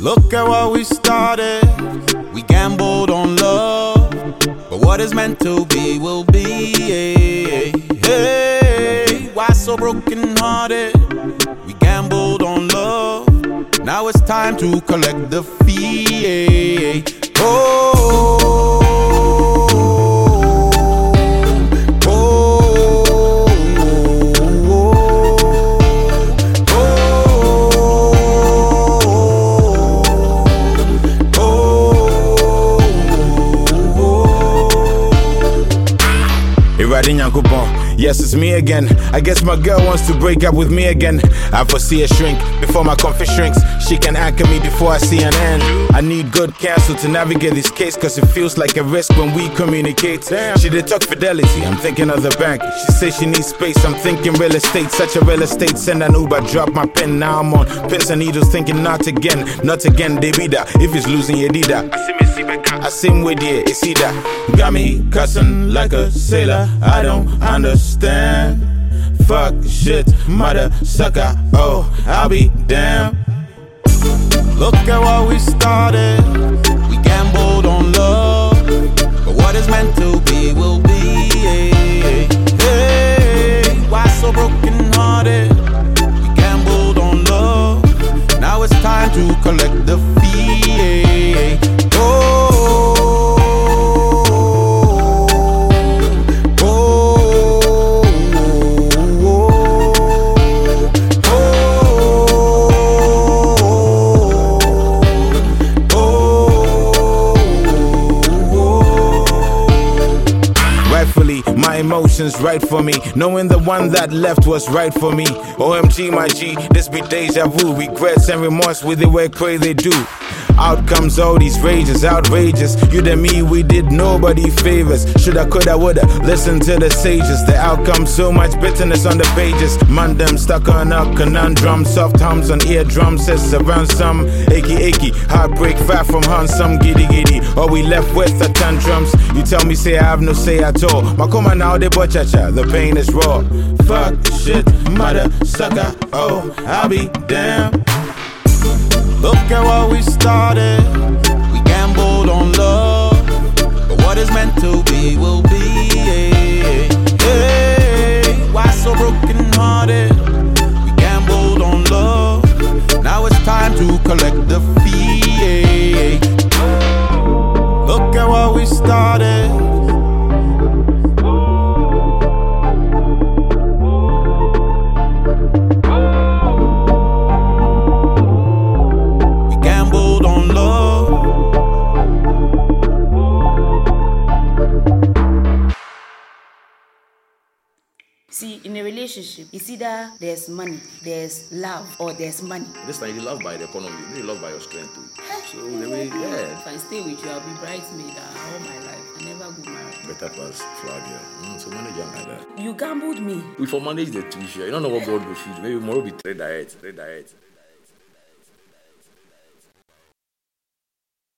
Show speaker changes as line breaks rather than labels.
Look at what we started. We gambled on love, but what is meant to be will be. Hey, hey, why so broken hearted? We gambled on love. Now it's time to collect the fee. Oh. Yes, it's me again. I guess my girl wants to break up with me again. I foresee a shrink before my comfy shrinks. She can anchor me before I see an end. I need good counsel to navigate this case, cause it feels like a risk when we communicate. She did talk fidelity, I'm thinking of the bank. She says she needs space, I'm thinking real estate. Such a real estate, send an Uber, drop my pen. Now I'm on pins and needles, thinking not again, they be that. If it's losing, you did that. I sing with you, it's either. Got me cussing like a sailor, I don't understand. Fuck shit, mother sucker, oh, I'll be damned. Look at what we started. We gambled on love, but what is meant to be will be. Hey, hey, why so broken hearted? We gambled on love. Now it's time to collect the fee. Oh. My emotions right for me, knowing the one that left was right for me. OMG my G, this be deja vu. Regrets and remorse with the way crazy they do. Out comes all these rages, outrageous. You and me, we did nobody favors. Shoulda, coulda, woulda, listen to the sages. The outcome, so much bitterness on the pages. Man, them stuck on a conundrum. Soft hums on eardrums, says around some achy, heartbreak, far from handsome, giddy. All we left with are tantrums. You tell me, say I have no say at all. Makoma now, they cha, the pain is raw. Fuck shit, mother sucker, oh, I'll be damned. Look at what we started. We gambled on love, but what is meant to be will be. Hey, hey, why so broken hearted? We gambled on love. Now it's time to collect the fee. Look at what we started.
See, in a relationship, it's either there's money, there's love, or there's money.
This time you love by the economy, you love by your strength too. So the way, yeah.
If I stay with you, I'll be bridesmaid all my life. I never go married.
Better pass Flavia. So manage young like that.
You gambled me.
We for manage the tuition. You don't know what God will feed. Maybe tomorrow be trade diet.